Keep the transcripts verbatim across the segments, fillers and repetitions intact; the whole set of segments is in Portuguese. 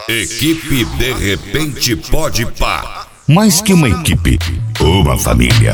Equipe De Repente Pode Pá. Mais que uma equipe, uma família.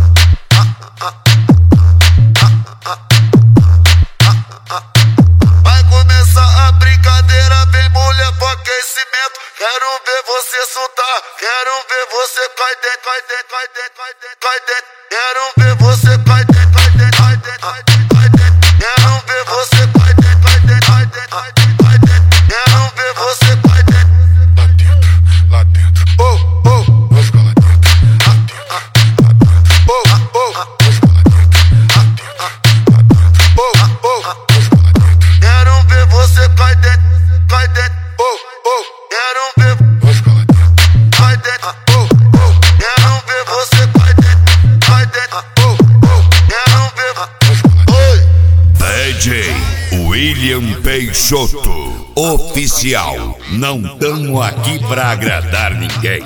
Vai começar a brincadeira, vem mulher pro aquecimento. Quero ver você soltar, quero ver você cai dentro, cai dentro, cai dentro, cai dentro, cai dentro. Quero ver você cai dentro, cai dentro, cai dentro, cai dentro, cai dentro. Quero ver você cai dentro, cai dentro, cai dentro, cai dentro, cai dentro. Quero ver você cai dentro. Lá dentro, lá dentro. Oh, oh, vou ficar lá dentro. Lá dentro, lá dentro. oh, oh, vou ficar lá dentro. Lá dentro, lá dentro. oh, oh. vou ficar lá dentro. Quero ver você cai dentro, cai dentro. Oh, oh. Quero ver Vou ficar lá dentro. cai dentro. Oh, oh. Quero ver você cai dentro, cai dentro. Oh, oh. Quero ver. Vou ficar lá dentro. Oi. D J William Peixoto, oficial. Não tamo aqui pra agradar ninguém.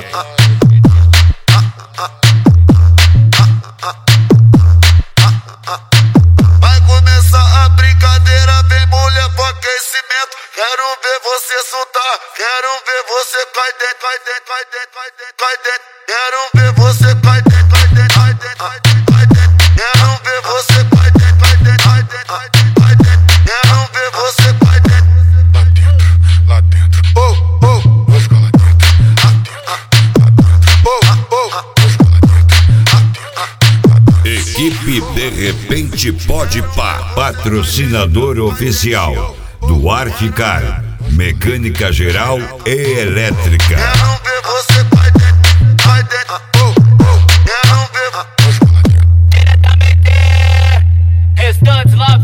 Vai começar a brincadeira, vem mulher pro aquecimento. Quero ver você soltar, quero ver você cai dentro, cai dentro, cai dentro, cai dentro, cai dentro. Quero ver você cai dentro, cai dentro, cai dentro, cai dentro, cai dentro. Quero ver você cai dentro, cai dentro, cai dentro, cai dentro, cai dentro. Quero ver você cai dentro. Lá dentro, lá dentro. Oh, oh, Vou ficar lá dentro. Lá dentro, lá dentro. oh, oh. Vou ficar lá dentro. Lá dentro, lá dentro. Equipe De Repente Pode Pá. Patrocinador oficial do Arquicar, mecânica geral e elétrica. Quero ver você cai dentro, cai dentro. Oh, oh. Quero ver. Vou ficar lá dentro. Diretamente, Restantes Love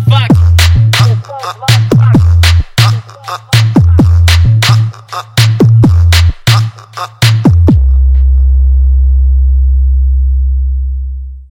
Fuck.